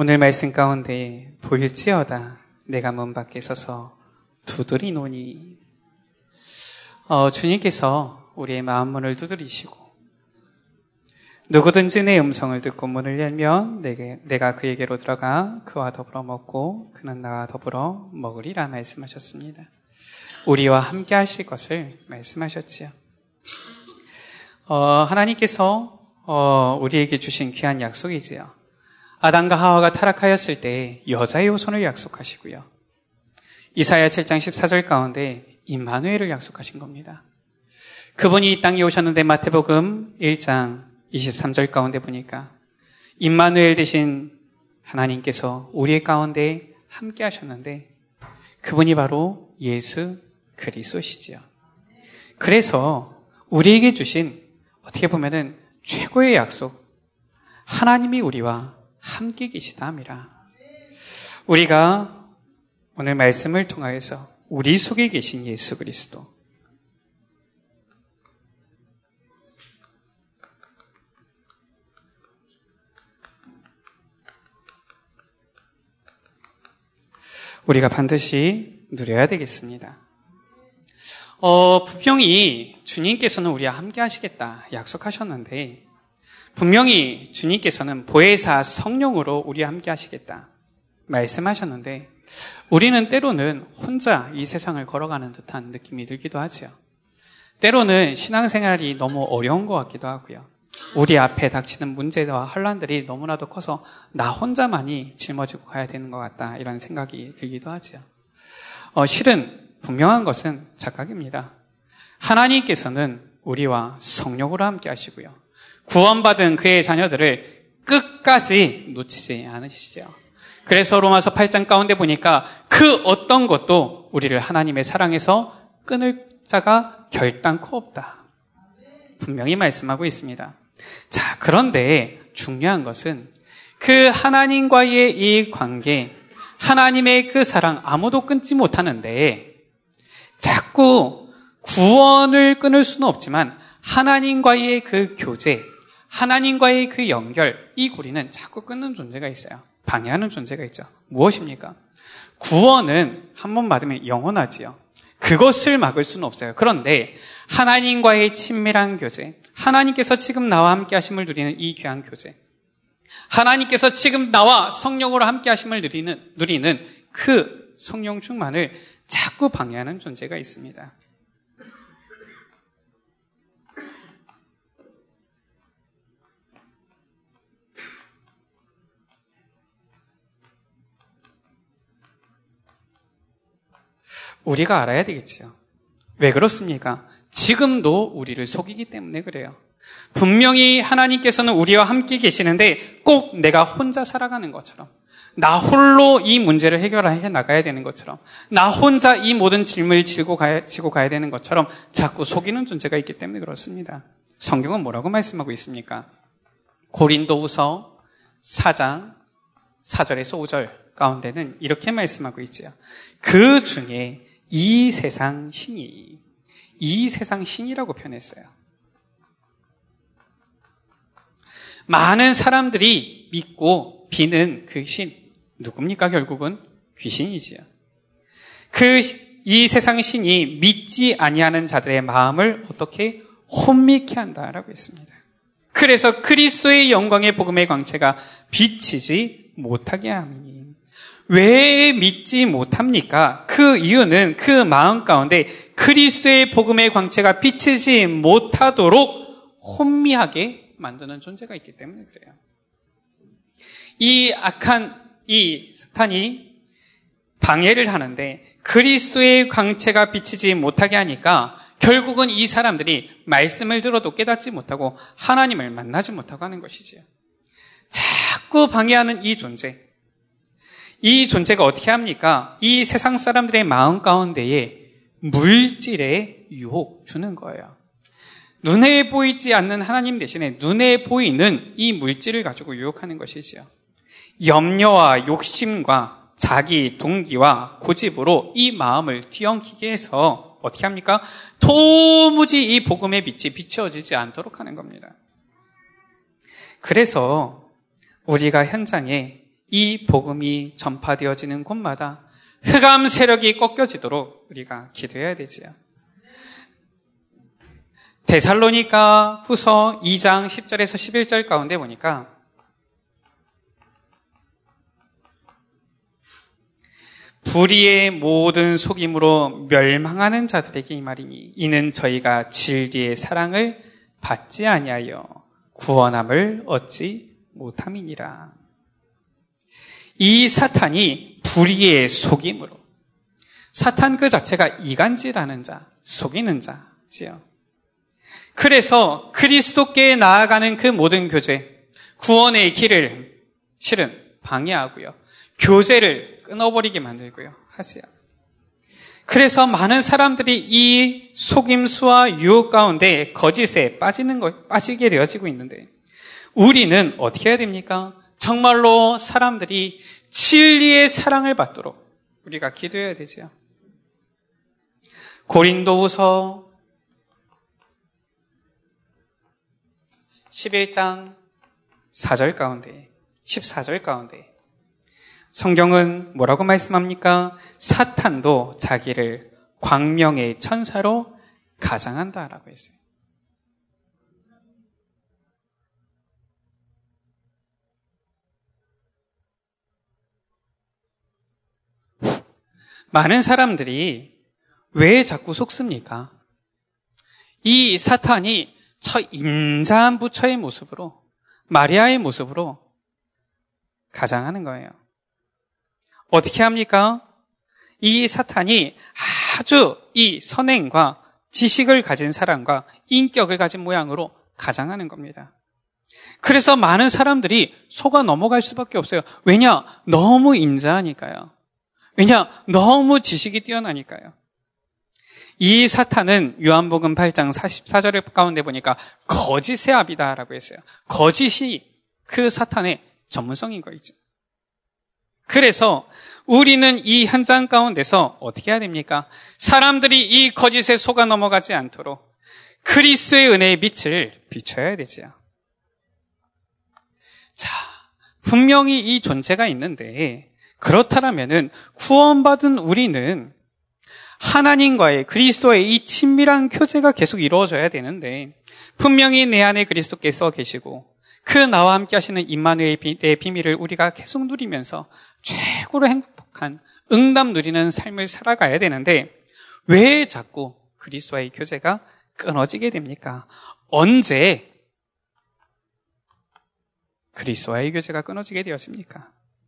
오늘 말씀 가운데 볼지어다 내가 문 밖에 서서 두드리노니. 주님께서 우리의 마음 문을 두드리시고 누구든지 내 음성을 듣고 문을 열면 내가 그에게로 들어가 그와 더불어 먹고 그는 나와 더불어 먹으리라 말씀하셨습니다. 우리와 함께 하실 것을 말씀하셨지요. 하나님께서 우리에게 주신 귀한 약속이지요. 아담과 하와가 타락하였을 때 여자의 후손을 약속하시고요. 이사야 7장 14절 가운데 임마누엘을 약속하신 겁니다. 그분이 이 땅에 오셨는데 마태복음 1장 23절 가운데 보니까 임마누엘 되신 하나님께서 우리의 가운데 함께 하셨는데 그분이 바로 예수 그리스도시지요. 그래서 우리에게 주신 어떻게 보면은 최고의 약속, 하나님이 우리와 함께 계시다 함이라. 우리가 오늘 말씀을 통하여서 우리 속에 계신 예수 그리스도, 우리가 반드시 누려야 되겠습니다. 분명히 주님께서는 우리와 함께 하시겠다 약속하셨는데 분명히 주님께서는 보혜사 성령으로 우리와 함께 하시겠다 말씀하셨는데 우리는 때로는 혼자 이 세상을 걸어가는 듯한 느낌이 들기도 하죠. 때로는 신앙생활이 너무 어려운 것 같기도 하고요. 우리 앞에 닥치는 문제와 혼란들이 너무나도 커서 나 혼자만이 짊어지고 가야 되는 것 같다 이런 생각이 들기도 하죠. 실은 분명한 것은 착각입니다. 하나님께서는 우리와 성령으로 함께 하시고요. 구원받은 그의 자녀들을 끝까지 놓치지 않으시죠. 그래서 로마서 8장 가운데 보니까 그 어떤 것도 우리를 하나님의 사랑에서 끊을 자가 결단코 없다. 분명히 말씀하고 있습니다. 자, 그런데 중요한 것은 그 하나님과의 이 관계, 하나님의 그 사랑 아무도 끊지 못하는데 자꾸 구원을 끊을 수는 없지만 하나님과의 그 교제, 하나님과의 그 연결, 이 고리는 자꾸 끊는 존재가 있어요. 방해하는 존재가 있죠. 무엇입니까? 구원은 한 번 받으면 영원하지요. 그것을 막을 수는 없어요. 그런데 하나님과의 친밀한 교제, 하나님께서 지금 나와 함께 하심을 누리는 이 귀한 교제, 하나님께서 지금 나와 성령으로 함께 하심을 누리는 그 성령 충만을 자꾸 방해하는 존재가 있습니다. 우리가 알아야 되겠지요. 왜 그렇습니까? 지금도 우리를 속이기 때문에 그래요. 분명히 하나님께서는 우리와 함께 계시는데 꼭 내가 혼자 살아가는 것처럼, 나 홀로 이 문제를 해결해 나가야 되는 것처럼, 나 혼자 이 모든 짐을 지고 가야 되는 것처럼 자꾸 속이는 존재가 있기 때문에 그렇습니다. 성경은 뭐라고 말씀하고 있습니까? 고린도후서 4장 4절에서 5절 가운데는 이렇게 말씀하고 있죠. 그 중에 이 세상 신이라고 표현했어요. 많은 사람들이 믿고 비는 그 신, 누굽니까? 결국은 귀신이지요. 이 세상 신이 믿지 아니하는 자들의 마음을 어떻게 혼미케 한다라고 했습니다. 그래서 그리스도의 영광의 복음의 광채가 비치지 못하게 함이니. 왜 믿지 못합니까? 그 이유는 그 마음 가운데 그리스도의 복음의 광채가 비치지 못하도록 혼미하게 만드는 존재가 있기 때문에 그래요. 이 악한 이 사탄이 방해를 하는데 그리스도의 광채가 비치지 못하게 하니까 결국은 이 사람들이 말씀을 들어도 깨닫지 못하고 하나님을 만나지 못하고 하는 것이지요. 자꾸 방해하는 이 존재가 어떻게 합니까? 이 세상 사람들의 마음 가운데에 물질의 유혹 주는 거예요. 눈에 보이지 않는 하나님 대신에 눈에 보이는 이 물질을 가지고 유혹하는 것이지요. 염려와 욕심과 자기 동기와 고집으로 이 마음을 뒤엉키게 해서 어떻게 합니까? 도무지 이 복음의 빛이 비추어지지 않도록 하는 겁니다. 그래서 우리가 현장에 이 복음이 전파되어지는 곳마다 흑암 세력이 꺾여지도록 우리가 기도해야 되지요. 데살로니가 후서 2장 10절에서 11절 가운데 보니까 불의의 모든 속임으로 멸망하는 자들에게 이 말이니 이는 저희가 진리의 사랑을 받지 아니하여 구원함을 얻지 못함이니라. 이 사탄이 불의의 속임으로, 사탄 그 자체가 이간질하는 자, 속이는 자지요. 그래서 그리스도께 나아가는 그 모든 교제, 구원의 길을 실은 방해하고요, 교제를 끊어버리게 만들고요 하세요. 그래서 많은 사람들이 이 속임수와 유혹 가운데 거짓에 빠지게 되어지고 있는데, 우리는 어떻게 해야 됩니까? 정말로 사람들이 진리의 사랑을 받도록 우리가 기도해야 되죠. 고린도후서 11장 4절 가운데, 14절 가운데 성경은 뭐라고 말씀합니까? 사탄도 자기를 광명의 천사로 가장한다라고 했어요. 많은 사람들이 왜 자꾸 속습니까? 이 사탄이 저 인자한 부처의 모습으로, 마리아의 모습으로 가장하는 거예요. 어떻게 합니까? 이 사탄이 아주 이 선행과 지식을 가진 사람과 인격을 가진 모양으로 가장하는 겁니다. 그래서 많은 사람들이 속아 넘어갈 수밖에 없어요. 왜냐? 너무 인자하니까요. 왜냐? 너무 지식이 뛰어나니까요. 이 사탄은 요한복음 8장 44절 가운데 보니까 거짓의 아비다라고 했어요. 거짓이 그 사탄의 전문성인 거죠. 그래서 우리는 이 현장 가운데서 어떻게 해야 됩니까? 사람들이 이 거짓에 속아 넘어가지 않도록 그리스도의 은혜의 빛을 비춰야 되죠. 자, 분명히 이 존재가 있는데, 그렇다면은 구원받은 우리는 하나님과의, 그리스도의 이 친밀한 교제가 계속 이루어져야 되는데, 분명히 내 안에 그리스도께서 계시고 그 나와 함께 하시는 임마누엘의 비밀을 우리가 계속 누리면서 최고로 행복한 응답 누리는 삶을 살아가야 되는데, 왜 자꾸 그리스도와의 교제가 끊어지게 됩니까? 언제 그리스도와의 교제가 끊어지게 되었습니까?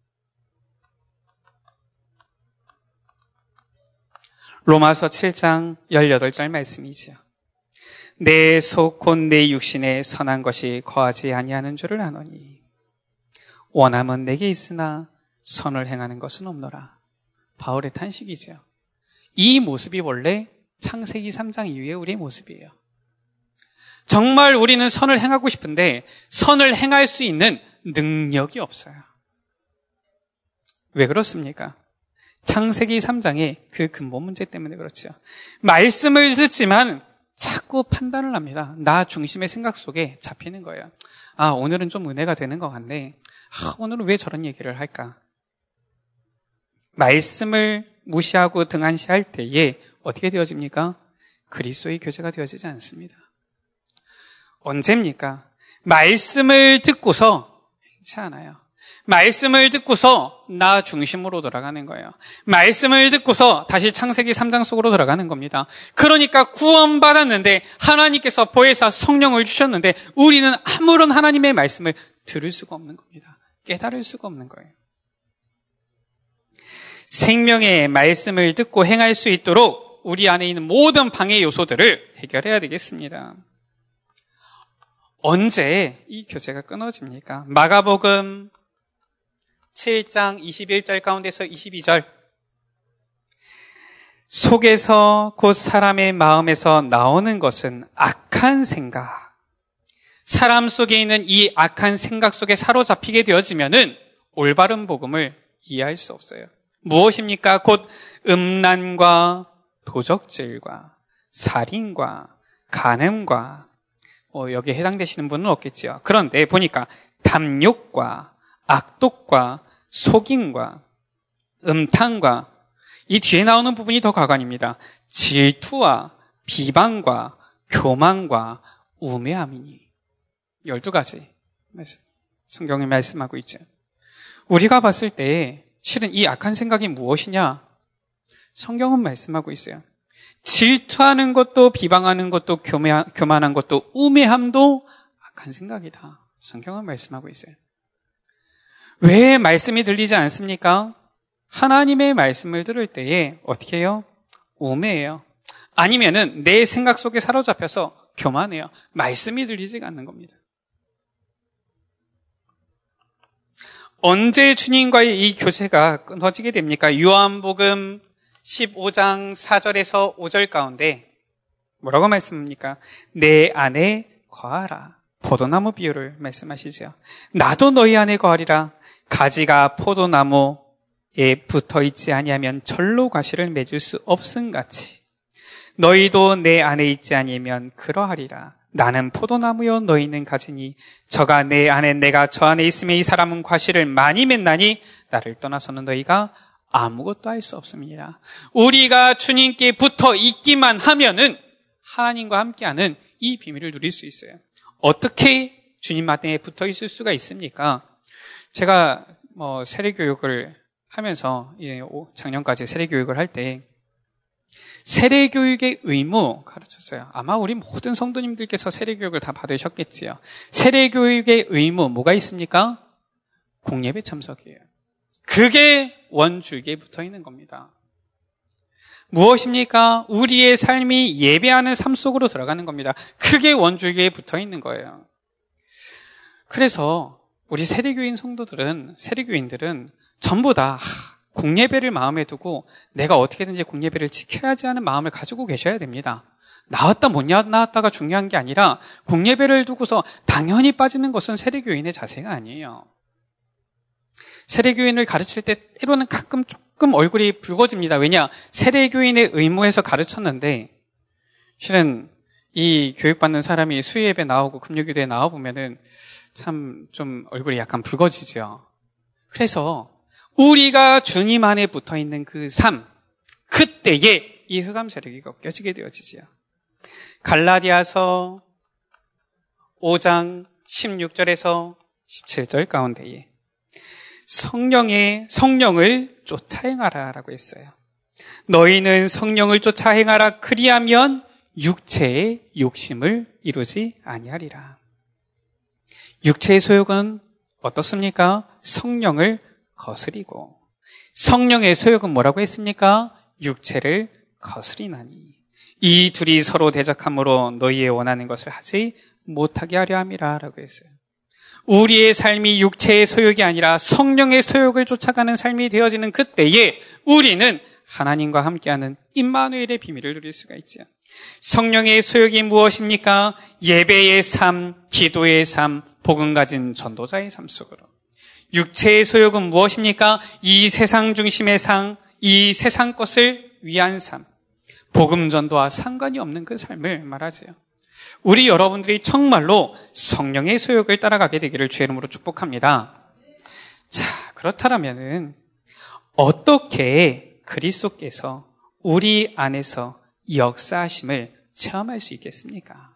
로마서 7장 18절 말씀이지요. 내 속 곧 내 육신에 선한 것이 거하지 아니하는 줄을 아노니 원함은 내게 있으나 선을 행하는 것은 없노라. 바울의 탄식이죠. 이 모습이 원래 창세기 3장 이후의 우리의 모습이에요. 정말 우리는 선을 행하고 싶은데 선을 행할 수 있는 능력이 없어요. 왜 그렇습니까? 창세기 3장의 그 근본 문제 때문에 그렇죠. 말씀을 듣지만 자꾸 판단을 합니다. 나 중심의 생각 속에 잡히는 거예요. 아, 오늘은 좀 은혜가 되는 것 같네. 오늘은 왜 저런 얘기를 할까? 말씀을 무시하고 등한시할 때에 어떻게 되어집니까? 그리스도의 교제가 되어지지 않습니다. 언제입니까? 말씀을 듣고서 행치 않아요. 말씀을 듣고서 나 중심으로 돌아가는 거예요. 말씀을 듣고서 다시 창세기 3장 속으로 들어가는 겁니다. 그러니까 구원받았는데 하나님께서 보혜사 성령을 주셨는데 우리는 아무런 하나님의 말씀을 들을 수가 없는 겁니다. 깨달을 수가 없는 거예요. 생명의 말씀을 듣고 행할 수 있도록 우리 안에 있는 모든 방해 요소들을 해결해야 되겠습니다. 언제 이 교제가 끊어집니까? 마가복음 7장 21절 가운데서 22절. 속에서 곧 사람의 마음에서 나오는 것은 악한 생각. 사람 속에 있는 이 악한 생각 속에 사로잡히게 되어지면은 올바른 복음을 이해할 수 없어요. 무엇입니까? 곧 음란과 도적질과 살인과 간음과 여기에 해당되시는 분은 없겠지요. 그런데 보니까 탐욕과 악독과 속임과 음탕과 이 뒤에 나오는 부분이 더 가관입니다. 질투와 비방과 교만과 우매함이니. 12가지 성경이 말씀하고 있죠. 우리가 봤을 때 실은 이 악한 생각이 무엇이냐? 성경은 말씀하고 있어요. 질투하는 것도 비방하는 것도 교만한 것도 우매함도 악한 생각이다. 성경은 말씀하고 있어요. 왜 말씀이 들리지 않습니까? 하나님의 말씀을 들을 때에 어떻게 해요? 우매해요. 아니면은 내 생각 속에 사로잡혀서 교만해요. 말씀이 들리지가 않는 겁니다. 언제 주님과의 이 교제가 끊어지게 됩니까? 요한복음 15장 4절에서 5절 가운데 뭐라고 말씀합니까? 내 안에 거하라. 포도나무 비유를 말씀하시죠. 나도 너희 안에 거하리라. 가지가 포도나무에 붙어있지 아니하면 절로 가시를 맺을 수 없음같이 너희도 내 안에 있지 아니면 그러하리라. 나는 포도나무요 너희는 가지니 저가 내 안에 내가 저 안에 있으면 이 사람은 과실을 많이 맺나니 나를 떠나서는 너희가 아무것도 할 수 없습니다. 우리가 주님께 붙어 있기만 하면은 하나님과 함께하는 이 비밀을 누릴 수 있어요. 어떻게 주님 안에 붙어 있을 수가 있습니까? 제가 세례교육을 하면서 작년까지 세례교육을 할 때 세례교육의 의무 가르쳤어요. 아마 우리 모든 성도님들께서 세례교육을 다 받으셨겠지요. 세례교육의 의무 뭐가 있습니까? 공예배 참석이에요. 그게 원줄기에 붙어 있는 겁니다. 무엇입니까? 우리의 삶이 예배하는 삶 속으로 들어가는 겁니다. 그게 원줄기에 붙어 있는 거예요. 그래서 우리 세례교인들은 전부 다 공예배를 마음에 두고 내가 어떻게든지 공예배를 지켜야지 하는 마음을 가지고 계셔야 됩니다. 나왔다 못 나왔다가 중요한 게 아니라 공예배를 두고서 당연히 빠지는 것은 세례교인의 자세가 아니에요. 세례교인을 가르칠 때 때로는 가끔 조금 얼굴이 붉어집니다. 왜냐? 세례교인의 의무에서 가르쳤는데 실은 이 교육받는 사람이 수요예배 나오고 금요기도에 나와보면은 참 좀 얼굴이 약간 붉어지죠. 그래서 우리가 주님 안에 붙어있는 그 삶, 그때에 이 흑암 세력이 꺾여지게 되어지지요. 갈라디아서 5장 16절에서 17절 가운데에 성령을 쫓아 행하라라고 했어요. 너희는 성령을 쫓아 행하라. 그리하면 육체의 욕심을 이루지 아니하리라. 육체의 소욕은 어떻습니까? 성령을 거스리고 성령의 소욕은 뭐라고 했습니까? 육체를 거스리나니 이 둘이 서로 대적함으로 너희의 원하는 것을 하지 못하게 하려 함이라 라고 했어요. 우리의 삶이 육체의 소욕이 아니라 성령의 소욕을 쫓아가는 삶이 되어지는 그때에 우리는 하나님과 함께하는 임마누엘의 비밀을 누릴 수가 있죠. 성령의 소욕이 무엇입니까? 예배의 삶, 기도의 삶, 복음 가진 전도자의 삶 속으로. 육체의 소욕은 무엇입니까? 이 세상 중심의 이 세상 것을 위한 삶, 복음 전도와 상관이 없는 그 삶을 말하지요. 우리 여러분들이 정말로 성령의 소욕을 따라가게 되기를 주의 이름으로 축복합니다. 자, 그렇다면은 어떻게 그리스도께서 우리 안에서 역사하심을 체험할 수 있겠습니까?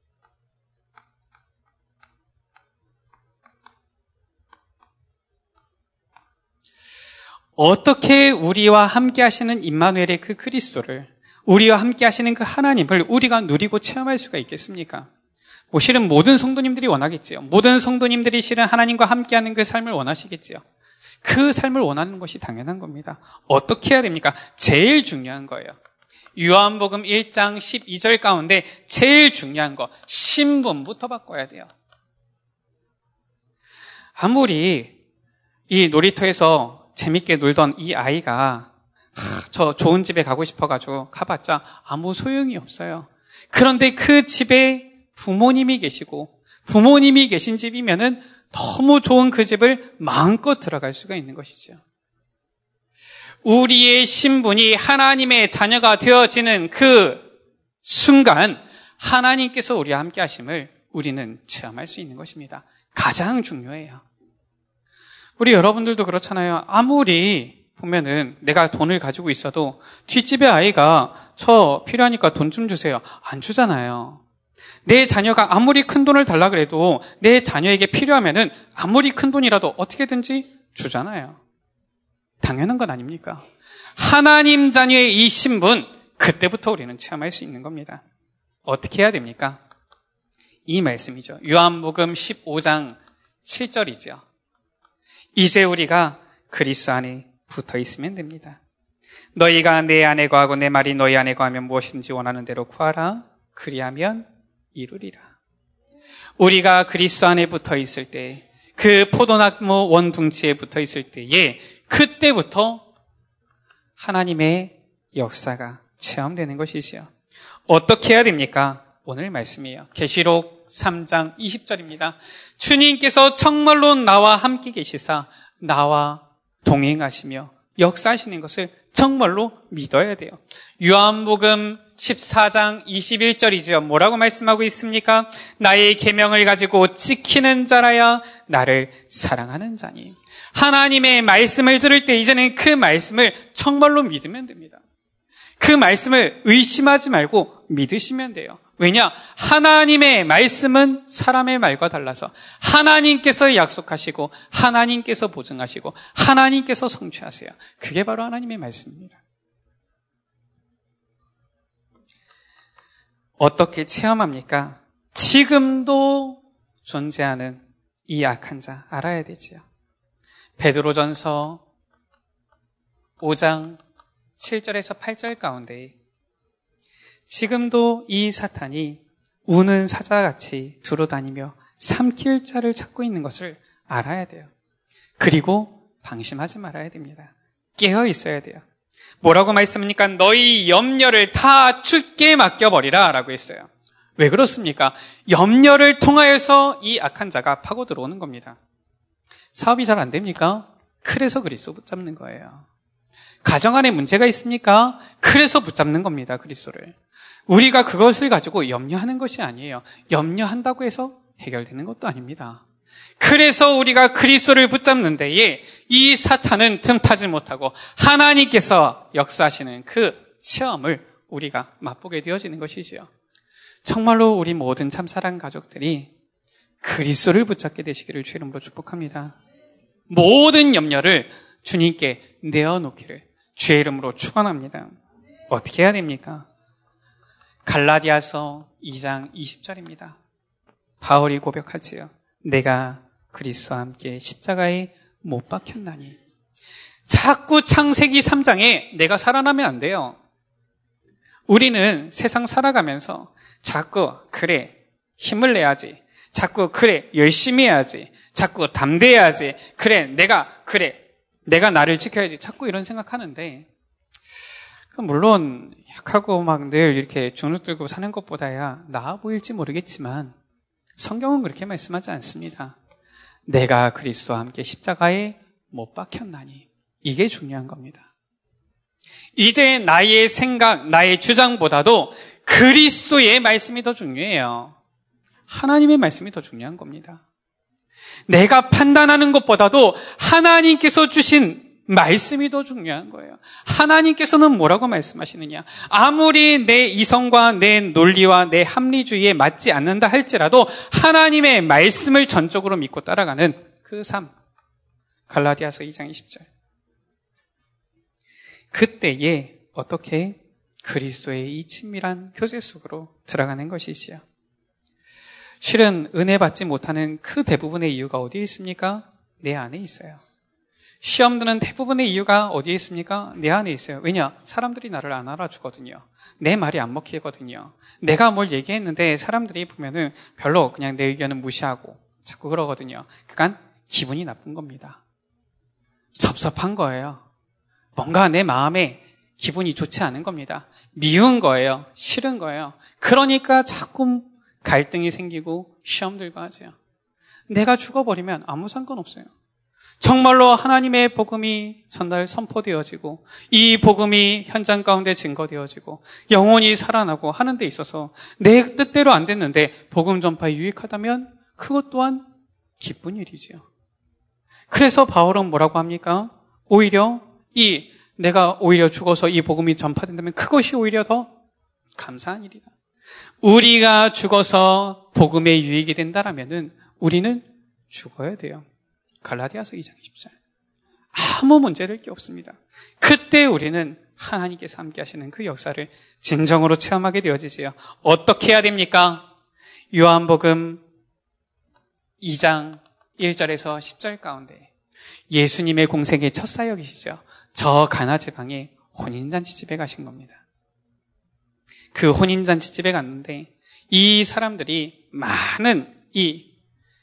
어떻게 우리와 함께 하시는 임마누엘의 그 그리스도를, 우리와 함께 하시는 그 하나님을 우리가 누리고 체험할 수가 있겠습니까? 실은 모든 성도님들이 원하겠지요. 모든 성도님들이 실은 하나님과 함께하는 그 삶을 원하시겠지요. 그 삶을 원하는 것이 당연한 겁니다. 어떻게 해야 됩니까? 제일 중요한 거예요. 요한복음 1장 12절 가운데 제일 중요한 거, 신분부터 바꿔야 돼요. 아무리 이 놀이터에서 재밌게 놀던 이 아이가 저 좋은 집에 가고 싶어가지고 가봤자 아무 소용이 없어요. 그런데 그 집에 부모님이 계시고 부모님이 계신 집이면은 너무 좋은 그 집을 마음껏 들어갈 수가 있는 것이죠. 우리의 신분이 하나님의 자녀가 되어지는 그 순간 하나님께서 우리와 함께 하심을 우리는 체험할 수 있는 것입니다. 가장 중요해요. 우리 여러분들도 그렇잖아요. 아무리 보면은 내가 돈을 가지고 있어도 뒷집에 아이가 저 필요하니까 돈 좀 주세요. 안 주잖아요. 내 자녀가 아무리 큰 돈을 달라 그래도 내 자녀에게 필요하면은 아무리 큰 돈이라도 어떻게든지 주잖아요. 당연한 건 아닙니까? 하나님 자녀의 이 신분, 그때부터 우리는 체험할 수 있는 겁니다. 어떻게 해야 됩니까? 이 말씀이죠. 요한복음 15장 7절이죠. 이제 우리가 그리스도 안에 붙어 있으면 됩니다. 너희가 내 안에 거하고 내 말이 너희 안에 거하면 무엇이든지 원하는 대로 구하라. 그리하면 이루리라. 우리가 그리스도 안에 붙어 있을 때, 그 포도나무 원둥치에 붙어 있을 때에 그때부터 하나님의 역사가 체험되는 것이지요. 어떻게 해야 됩니까? 오늘 말씀이에요. 계시록 3장 20절입니다. 주님께서 정말로 나와 함께 계시사 나와 동행하시며 역사하시는 것을 정말로 믿어야 돼요. 요한복음 14장 21절이죠. 뭐라고 말씀하고 있습니까? 나의 계명을 가지고 지키는 자라야 나를 사랑하는 자니. 하나님의 말씀을 들을 때 이제는 그 말씀을 정말로 믿으면 됩니다. 그 말씀을 의심하지 말고 믿으시면 돼요. 왜냐? 하나님의 말씀은 사람의 말과 달라서 하나님께서 약속하시고 하나님께서 보증하시고 하나님께서 성취하세요. 그게 바로 하나님의 말씀입니다. 어떻게 체험합니까? 지금도 존재하는 이 악한 자 알아야 되지요. 베드로전서 5장 7절에서 8절 가운데 지금도 이 사탄이 우는 사자같이 두루다니며 삼킬 자를 찾고 있는 것을 알아야 돼요. 그리고 방심하지 말아야 됩니다. 깨어 있어야 돼요. 뭐라고 말씀합니까? 너희 염려를 다 주께 맡겨버리라 라고 했어요. 왜 그렇습니까? 염려를 통하여서 이 악한 자가 파고 들어오는 겁니다. 사업이 잘 안 됩니까? 그래서 그리스도 붙잡는 거예요. 가정 안에 문제가 있습니까? 그래서 붙잡는 겁니다. 그리스도를. 우리가 그것을 가지고 염려하는 것이 아니에요. 염려한다고 해서 해결되는 것도 아닙니다. 그래서 우리가 그리스도를 붙잡는 데에 이 사탄은 틈타지 못하고 하나님께서 역사하시는 그 체험을 우리가 맛보게 되어지는 것이지요. 정말로 우리 모든 참사랑 가족들이 그리스도를 붙잡게 되시기를 주의 이름으로 축복합니다. 모든 염려를 주님께 내어놓기를 주의 이름으로 축원합니다. 어떻게 해야 됩니까? 갈라디아서 2장 20절입니다. 바울이 고백하지요. 내가 그리스도와 함께 십자가에 못 박혔나니. 자꾸 창세기 3장에 내가 살아나면 안 돼요. 우리는 세상 살아가면서 자꾸 그래 힘을 내야지. 자꾸 그래 열심히 해야지. 자꾸 담대해야지. 그래 내가 나를 지켜야지. 자꾸 이런 생각하는데 물론 약하고 막 늘 이렇게 주눅들고 사는 것보다야 나아 보일지 모르겠지만 성경은 그렇게 말씀하지 않습니다. 내가 그리스도와 함께 십자가에 못 박혔나니. 이게 중요한 겁니다. 이제 나의 생각, 나의 주장보다도 그리스도의 말씀이 더 중요해요. 하나님의 말씀이 더 중요한 겁니다. 내가 판단하는 것보다도 하나님께서 주신 말씀이 더 중요한 거예요. 하나님께서는 뭐라고 말씀하시느냐? 아무리 내 이성과 내 논리와 내 합리주의에 맞지 않는다 할지라도 하나님의 말씀을 전적으로 믿고 따라가는 그 삶. 갈라디아서 2장 20절. 그때에 어떻게 그리스도의 이 친밀한 교제 속으로 들어가는 것이지요. 실은 은혜 받지 못하는 그 대부분의 이유가 어디에 있습니까? 내 안에 있어요. 시험 드는 대부분의 이유가 어디에 있습니까? 내 안에 있어요. 왜냐? 사람들이 나를 안 알아주거든요. 내 말이 안 먹히거든요. 내가 뭘 얘기했는데 사람들이 보면은 별로 그냥 내 의견은 무시하고 자꾸 그러거든요. 그러니까 기분이 나쁜 겁니다. 섭섭한 거예요. 뭔가 내 마음에 기분이 좋지 않은 겁니다. 미운 거예요. 싫은 거예요. 그러니까 자꾸 갈등이 생기고 시험 들고 하죠. 내가 죽어버리면 아무 상관없어요. 정말로 하나님의 복음이 선포되어지고 이 복음이 현장 가운데 증거되어지고 영혼이 살아나고 하는 데 있어서 내 뜻대로 안 됐는데 복음 전파에 유익하다면 그것 또한 기쁜 일이지요. 그래서 바울은 뭐라고 합니까? 오히려 내가 오히려 죽어서 이 복음이 전파된다면 그것이 오히려 더 감사한 일이다. 우리가 죽어서 복음의 유익이 된다라면은 우리는 죽어야 돼요. 갈라디아서 2장 20절. 아무 문제될 게 없습니다. 그때 우리는 하나님께서 함께 하시는 그 역사를 진정으로 체험하게 되어지지요. 어떻게 해야 됩니까? 요한복음 2장 1절에서 10절 가운데 예수님의 공생의 첫 사역이시죠. 저 가나 지방에 혼인잔치 집에 가신 겁니다. 그 혼인잔치 집에 갔는데 이 사람들이 많은 이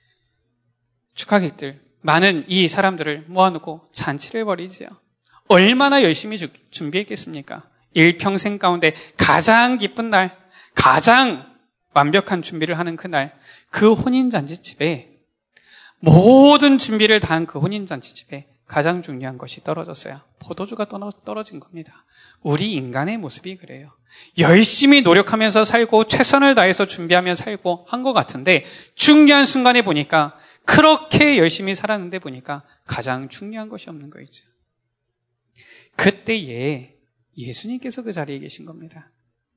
축하객들, 많은 이 사람들을 모아놓고 잔치를 벌이지요. 얼마나 열심히 준비했겠습니까? 일평생 가운데 가장 기쁜 날, 가장 완벽한 준비를 하는 그날, 그 혼인잔치집에 모든 준비를 다한 그 혼인잔치집에 가장 중요한 것이 떨어졌어요. 포도주가 떨어진 겁니다. 우리 인간의 모습이 그래요. 열심히 노력하면서 살고 최선을 다해서 준비하며 살고 한 것 같은데 중요한 순간에 보니까 그렇게 열심히 살았는데 보니까 가장 중요한 것이 없는 거있죠. 그때에 예수님께서 그 자리에 계신 겁니다.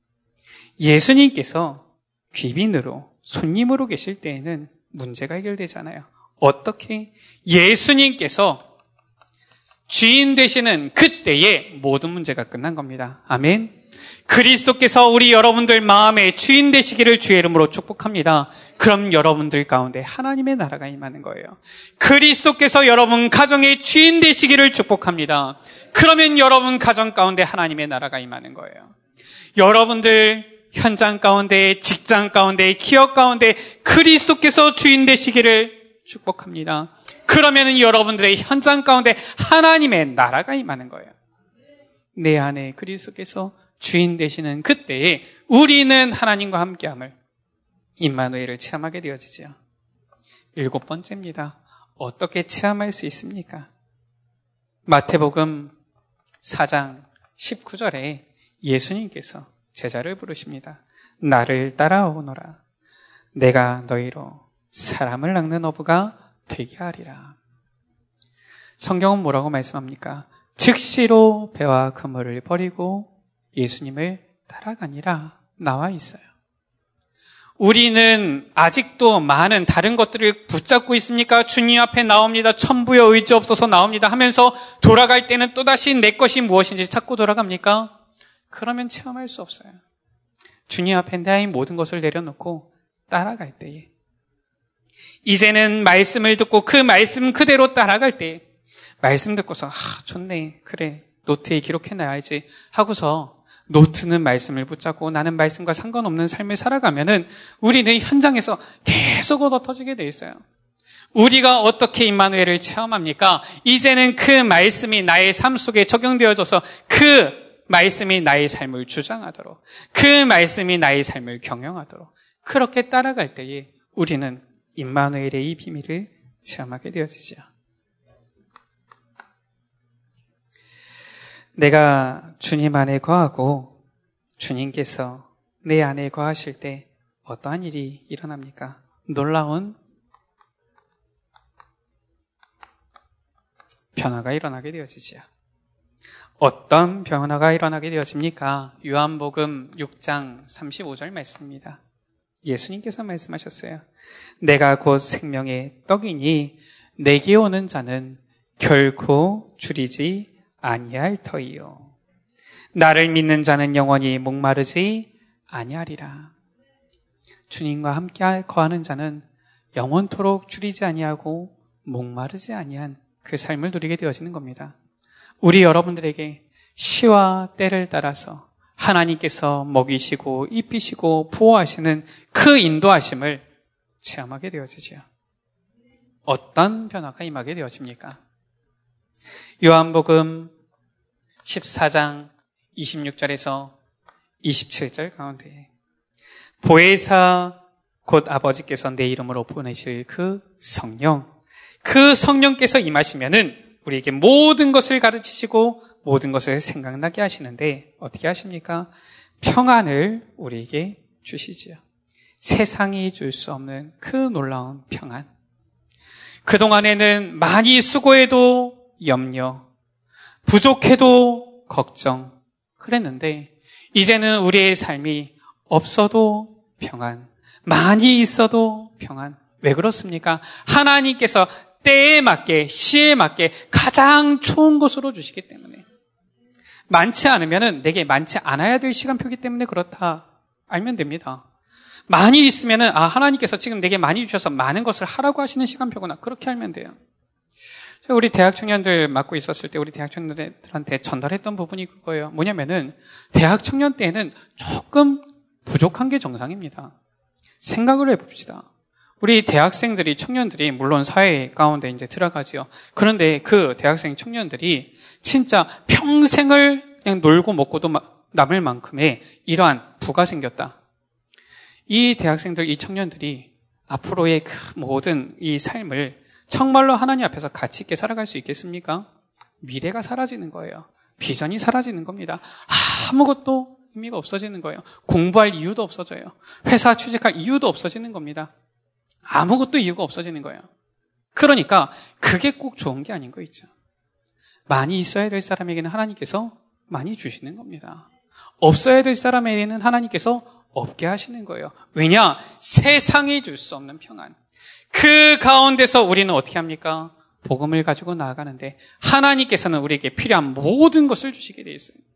예수님께서 귀빈으로 손님으로 계실 때에는 문제가 해결되잖아요. 어떻게? 예수님께서 주인 되시는 그때에 모든 문제가 끝난 겁니다. 아멘. 그리스도께서 우리 여러분들 마음의 주인 되시기를 주의 이름으로 축복합니다. 그럼 여러분들 가운데 하나님의 나라가 임하는 거예요. 그리스도께서 여러분 가정의 주인 되시기를 축복합니다. 그러면 여러분 가정 가운데 하나님의 나라가 임하는 거예요. 여러분들 현장 가운데, 직장 가운데, 기업 가운데 그리스도께서 주인 되시기를 축복합니다. 그러면 여러분들의 현장 가운데 하나님의 나라가 임하는 거예요. 내 안에 그리스도께서 주인 되시는 그때에 우리는 하나님과 함께함을, 임마누엘을 체험하게 되어지죠. 7번째입니다. 어떻게 체험할 수 있습니까? 마태복음 4장 19절에 예수님께서 제자를 부르십니다. 나를 따라오너라. 내가 너희로 사람을 낚는 어부가 되게 하리라. 성경은 뭐라고 말씀합니까? 즉시로 배와 그물을 버리고 예수님을 따라가니라 나와 있어요. 우리는 아직도 많은 다른 것들을 붙잡고 있습니까? 주님 앞에 나옵니다. 천부여 의지 없어서 나옵니다 하면서 돌아갈 때는 또다시 내 것이 무엇인지 찾고 돌아갑니까? 그러면 체험할 수 없어요. 주님 앞에 내 모든 것을 내려놓고 따라갈 때에, 이제는 말씀을 듣고 그 말씀 그대로 따라갈 때에, 말씀 듣고서 좋네, 그래, 노트에 기록해놔야지 하고서 노트는 말씀을 붙잡고 나는 말씀과 상관없는 삶을 살아가면은 우리는 현장에서 계속 얻어터지게 돼 있어요. 우리가 어떻게 임마누엘을 체험합니까? 이제는 그 말씀이 나의 삶 속에 적용되어져서 그 말씀이 나의 삶을 주장하도록, 그 말씀이 나의 삶을 경영하도록 그렇게 따라갈 때에 우리는 임마누엘의 이 비밀을 체험하게 되어지죠. 내가 주님 안에 거하고 주님께서 내 안에 거하실 때 어떠한 일이 일어납니까? 놀라운 변화가 일어나게 되어지죠. 어떤 변화가 일어나게 되어집니까? 요한복음 6장 35절 말씀입니다. 예수님께서 말씀하셨어요. 내가 곧 생명의 떡이니 내게 오는 자는 결코 줄이지 아니할 터이요. 나를 믿는 자는 영원히 목마르지 아니하리라. 주님과 함께 거하는 자는 영원토록 줄이지 아니하고 목마르지 아니한 그 삶을 누리게 되어지는 겁니다. 우리 여러분들에게 시와 때를 따라서 하나님께서 먹이시고 입히시고 보호하시는 그 인도하심을 체험하게 되어지죠. 어떤 변화가 임하게 되어집니까? 요한복음 14장 26절에서 27절 가운데 보혜사 곧 아버지께서 내 이름으로 보내실 그 성령께서 임하시면은 우리에게 모든 것을 가르치시고 모든 것을 생각나게 하시는데 어떻게 하십니까? 평안을 우리에게 주시지요. 세상이 줄 수 없는 그 놀라운 평안. 그동안에는 많이 수고해도 염려, 부족해도 걱정, 그랬는데 이제는 우리의 삶이 없어도 평안, 많이 있어도 평안. 왜 그렇습니까? 하나님께서 때에 맞게, 시에 맞게 가장 좋은 것으로 주시기 때문에. 많지 않으면은 내게 많지 않아야 될 시간표이기 때문에 그렇다 알면 됩니다. 많이 있으면은 하나님께서 지금 내게 많이 주셔서 많은 것을 하라고 하시는 시간표구나. 그렇게 알면 돼요. 우리 대학 청년들 맡고 있었을 때 우리 대학 청년들한테 전달했던 부분이 그거예요. 뭐냐면은 대학 청년 때에는 조금 부족한 게 정상입니다. 생각을 해봅시다. 우리 대학생들이, 청년들이 물론 사회 가운데 이제 들어가지요. 그런데 그 대학생 청년들이 진짜 평생을 그냥 놀고 먹고도 남을 만큼의 이러한 부가 생겼다. 이 대학생들, 이 청년들이 앞으로의 그 모든 이 삶을 정말로 하나님 앞에서 가치 있게 살아갈 수 있겠습니까? 미래가 사라지는 거예요. 비전이 사라지는 겁니다. 아무것도 의미가 없어지는 거예요. 공부할 이유도 없어져요. 회사 취직할 이유도 없어지는 겁니다. 아무것도 이유가 없어지는 거예요. 그러니까 그게 꼭 좋은 게 아닌 거 있죠. 많이 있어야 될 사람에게는 하나님께서 많이 주시는 겁니다. 없어야 될 사람에게는 하나님께서 없게 하시는 거예요. 왜냐? 세상이 줄 수 없는 평안. 그 가운데서 우리는 어떻게 합니까? 복음을 가지고 나아가는데 하나님께서는 우리에게 필요한 모든 것을 주시게 되어 있어요.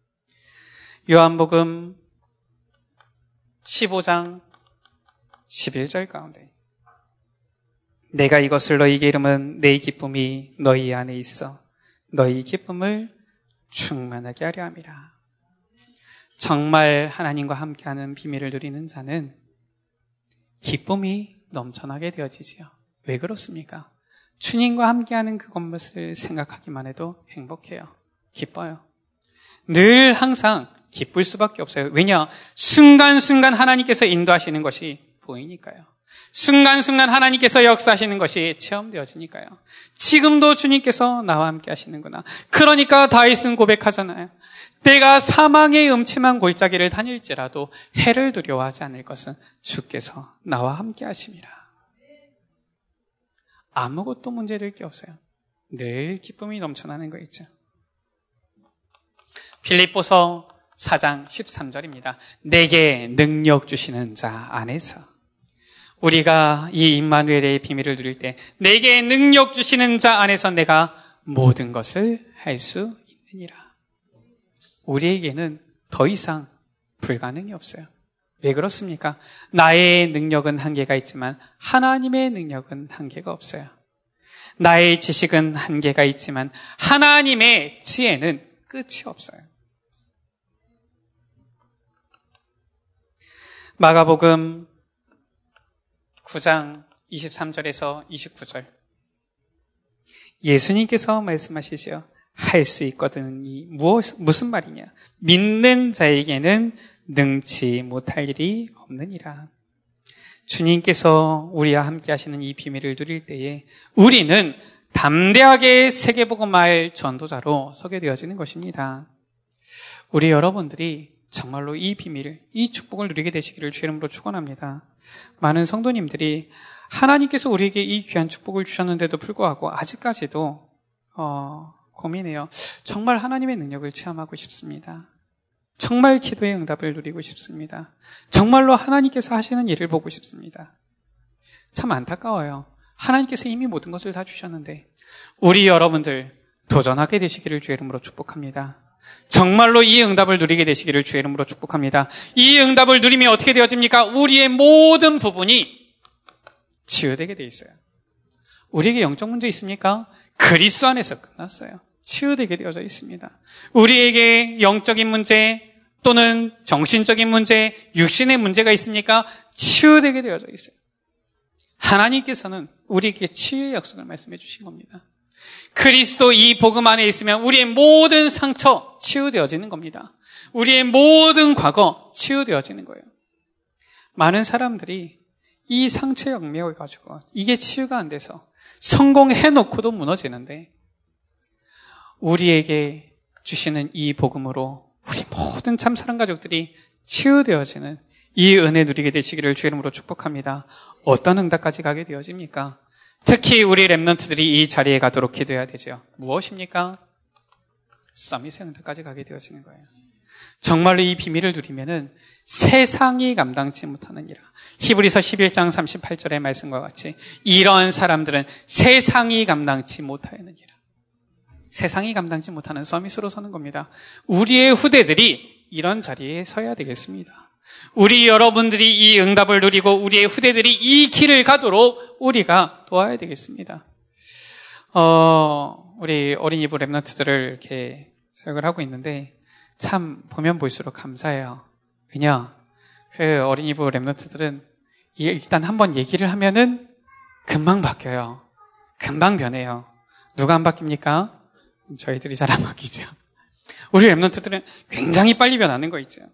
요한복음 15장 11절 가운데 내가 이것을 너희에게 이름은 내 기쁨이 너희 안에 있어 너희 기쁨을 충만하게 하려 함이라. 정말 하나님과 함께하는 비밀을 누리는 자는 기쁨이 넘쳐나게 되어지지요. 왜 그렇습니까? 주님과 함께하는 그것을 생각하기만 해도 행복해요. 기뻐요. 늘 항상 기쁠 수밖에 없어요. 왜냐? 순간순간 하나님께서 인도하시는 것이 보이니까요. 순간순간 하나님께서 역사하시는 것이 체험되어지니까요. 지금도 주님께서 나와 함께 하시는구나. 그러니까 다윗은 고백하잖아요. 내가 사망의 음침한 골짜기를 다닐지라도 해를 두려워하지 않을 것은 주께서 나와 함께 하심이라. 아무것도 문제될 게 없어요. 늘 기쁨이 넘쳐나는 거 있죠. 빌립보서 4장 13절입니다. 내게 능력 주시는 자 안에서. 우리가 이 임마누엘의 비밀을 누릴 때 내게 능력 주시는 자 안에서 내가 모든 것을 할 수 있느니라. 우리에게는 더 이상 불가능이 없어요. 왜 그렇습니까? 나의 능력은 한계가 있지만 하나님의 능력은 한계가 없어요. 나의 지식은 한계가 있지만 하나님의 지혜는 끝이 없어요. 마가복음 9장 23절에서 29절 예수님께서 말씀하시죠. 할 수 있거든이 무슨 말이냐? 믿는 자에게는 능치 못할 일이 없느니라. 주님께서 우리와 함께 하시는 이 비밀을 누릴 때에 우리는 담대하게 세계복음화의 전도자로 서게 되어지는 것입니다. 우리 여러분들이 정말로 이 비밀을, 이 축복을 누리게 되시기를 주의 이름으로 축원합니다. 많은 성도님들이 하나님께서 우리에게 이 귀한 축복을 주셨는데도 불구하고 아직까지도 고민해요. 정말 하나님의 능력을 체험하고 싶습니다. 정말 기도의 응답을 누리고 싶습니다. 정말로 하나님께서 하시는 일을 보고 싶습니다. 참 안타까워요. 하나님께서 이미 모든 것을 다 주셨는데 우리 여러분들 도전하게 되시기를 주의 이름으로 축복합니다. 정말로 이 응답을 누리게 되시기를 주의 이름으로 축복합니다. 이 응답을 누리면 어떻게 되어집니까? 우리의 모든 부분이 치유되게 돼 있어요. 우리에게 영적 문제 있습니까? 그리스도 안에서 끝났어요. 치유되게 되어져 있습니다. 우리에게 영적인 문제 또는 정신적인 문제, 육신의 문제가 있습니까? 치유되게 되어져 있어요. 하나님께서는 우리에게 치유의 약속을 말씀해 주신 겁니다. 그리스도 이 복음 안에 있으면 우리의 모든 상처 치유되어지는 겁니다. 우리의 모든 과거 치유되어지는 거예요. 많은 사람들이 이 상처의 영역을 가지고 이게 치유가 안 돼서 성공해놓고도 무너지는데 우리에게 주시는 이 복음으로 우리 모든 참사랑 가족들이 치유되어지는 이 은혜 누리게 되시기를 주의 이름으로 축복합니다. 어떤 응답까지 가게 되어집니까? 특히 우리 렘넌트들이 이 자리에 가도록 기도해야 되죠. 무엇입니까? 서밋의 응답까지 가게 되어지는 거예요. 정말로 이 비밀을 누리면은 세상이 감당치 못하느니라. 히브리서 11장 38절의 말씀과 같이 이런 사람들은 세상이 감당치 못하느니라. 세상이 감당치 못하는 서밋으로 서는 겁니다. 우리의 후대들이 이런 자리에 서야 되겠습니다. 우리 여러분들이 이 응답을 누리고 우리의 후대들이 이 길을 가도록 우리가 도와야 되겠습니다. 우리 어린이부 렘넌트들을 이렇게 사역을 하고 있는데 참 보면 볼수록 감사해요. 왜냐? 그 어린이부 렘넌트들은 일단 한번 얘기를 하면은 금방 바뀌어요. 금방 변해요. 누가 안 바뀝니까? 저희들이 잘 안 바뀌죠. 우리 렘넌트들은 굉장히 빨리 변하는 거 있죠.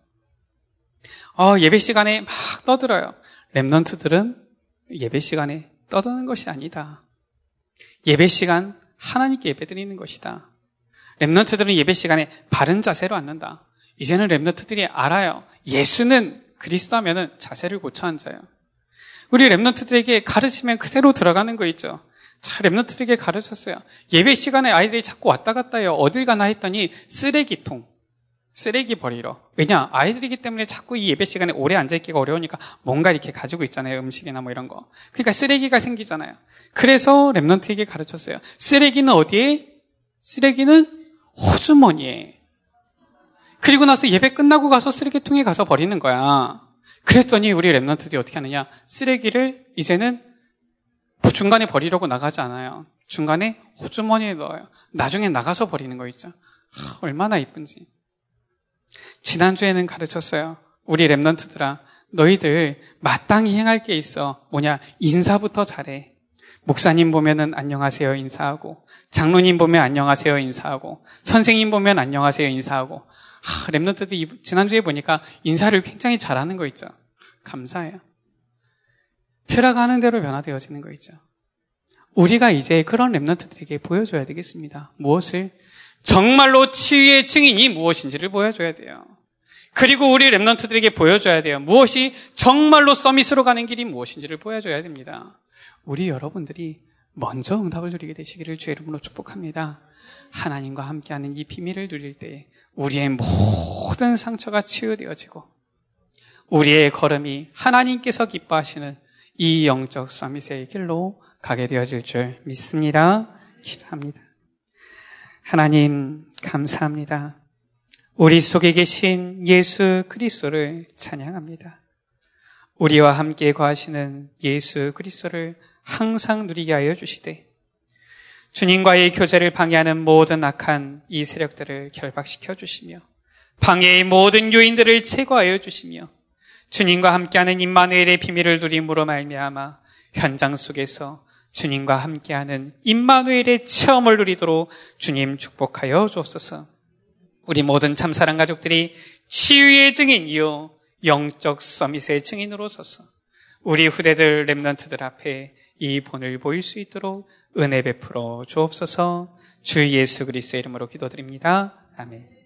예배 시간에 막 떠들어요. 렘넌트들은 예배 시간에 떠드는 것이 아니다. 예배 시간 하나님께 예배 드리는 것이다. 렘넌트들은 예배 시간에 바른 자세로 앉는다. 이제는 렘넌트들이 알아요. 예수는 그리스도 하면은 자세를 고쳐 앉아요. 우리 렘넌트들에게 가르치면 그대로 들어가는 거 있죠. 자, 렘넌트들에게 가르쳤어요. 예배 시간에 아이들이 자꾸 왔다 갔다 해요. 어딜 가나 했더니 쓰레기통, 쓰레기 버리러. 왜냐? 아이들이기 때문에 자꾸 이 예배 시간에 오래 앉아있기가 어려우니까 뭔가 이렇게 가지고 있잖아요. 음식이나 뭐 이런 거. 그러니까 쓰레기가 생기잖아요. 그래서 렘넌트에게 가르쳤어요. 쓰레기는 어디에? 쓰레기는 호주머니에. 그리고 나서 예배 끝나고 가서 쓰레기통에 가서 버리는 거야. 그랬더니 우리 렘넌트들이 어떻게 하느냐? 쓰레기를 이제는 중간에 버리려고 나가지 않아요. 중간에 호주머니에 넣어요. 나중에 나가서 버리는 거 있죠. 얼마나 이쁜지. 지난주에는 가르쳤어요. 우리 렘넌트들아, 너희들 마땅히 행할 게 있어. 뭐냐? 인사부터 잘해. 목사님 보면은 안녕하세요 인사하고, 장로님 보면 안녕하세요 인사하고, 선생님 보면 안녕하세요 인사하고. 렘넌트들이 지난주에 보니까 인사를 굉장히 잘하는 거 있죠. 감사해요. 들어가는 대로 변화되어지는 거 있죠. 우리가 이제 그런 렘넌트들에게 보여줘야 되겠습니다. 무엇을? 정말로 치유의 증인이 무엇인지를 보여줘야 돼요. 그리고 우리 렘넌트들에게 보여줘야 돼요. 무엇이 정말로 서밋으로 가는 길이 무엇인지를 보여줘야 됩니다. 우리 여러분들이 먼저 응답을 누리게 되시기를 주의 이름으로 축복합니다. 하나님과 함께하는 이 비밀을 누릴 때 우리의 모든 상처가 치유되어지고 우리의 걸음이 하나님께서 기뻐하시는 이 영적 서밋의 길로 가게 되어질 줄 믿습니다. 기도합니다. 하나님 감사합니다. 우리 속에 계신 예수 그리스도를 찬양합니다. 우리와 함께 거하시는 예수 그리스도를 항상 누리게 하여 주시되 주님과의 교제를 방해하는 모든 악한 이 세력들을 결박시켜 주시며 방해의 모든 요인들을 제거하여 주시며 주님과 함께하는 임마누엘의 비밀을 누림으로 말미암아 현장 속에서 주님과 함께하는 임마누엘의 체험을 누리도록 주님 축복하여 주옵소서. 우리 모든 참사랑 가족들이 치유의 증인이요 영적 서밋의 증인으로 서서 우리 후대들 렘넌트들 앞에 이 본을 보일 수 있도록 은혜 베풀어 주옵소서. 주 예수 그리스도의 이름으로 기도드립니다. 아멘.